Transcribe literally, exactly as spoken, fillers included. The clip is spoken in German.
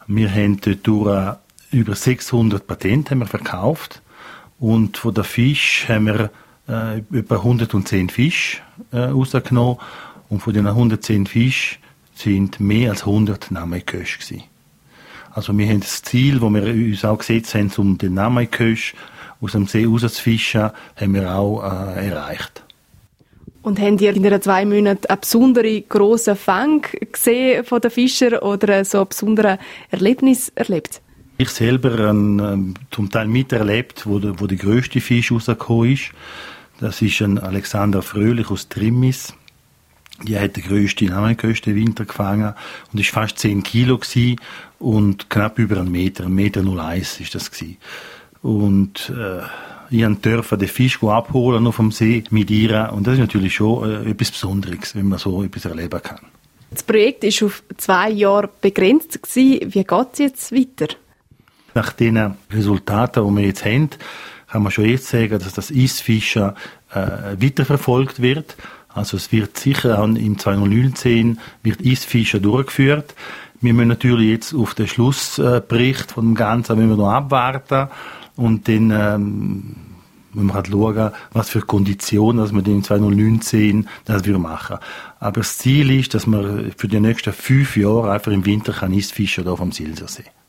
Wir haben dort über sechshundert Patente haben wir verkauft und von den Fisch haben wir äh, etwa hundertzehn Fische äh, rausgenommen und von diesen hundertzehn Fisch sind mehr als hundert Namaiköche gewesen. Also wir haben das Ziel, das wir uns auch gesetzt haben, um den Namaiköche aus dem See rauszufischen, haben wir auch äh, erreicht. Und habt ihr in den zwei Monaten einen besonderen grossen Fang gesehen von den Fischern oder so ein besonderes Erlebnis erlebt? Ich selber habe ähm, zum Teil miterlebt, wo der, wo der grösste Fisch rausgekommen ist. Das ist ein Alexander Fröhlich aus Trimmis. Die hat den grössten, den grössten Winter gefangen und ist fast zehn Kilo gewesen und knapp über einen Meter, ein Meter null eins ist das gewesen. Und äh, ich durfte den Fisch abholen auf dem See mit ihr und das ist natürlich schon äh, etwas Besonderes, wenn man so etwas erleben kann. Das Projekt war auf zwei Jahre begrenzt gewesen. Wie geht es jetzt weiter? Nach den Resultaten, die wir jetzt haben, kann man schon jetzt sagen, dass das Eisfischen äh, weiterverfolgt wird. Also es wird sicher auch im zweitausendneunzehn wird Eisfischen durchgeführt. Wir müssen natürlich jetzt auf den Schlussbericht von dem Ganzen müssen wir noch abwarten und dann ähm, müssen wir halt schauen, was für Konditionen, dass wir dann im zweitausendneunzehn das wir machen. Aber das Ziel ist, dass wir für die nächsten fünf Jahre einfach im Winter Eisfischen hier vom Silsersee.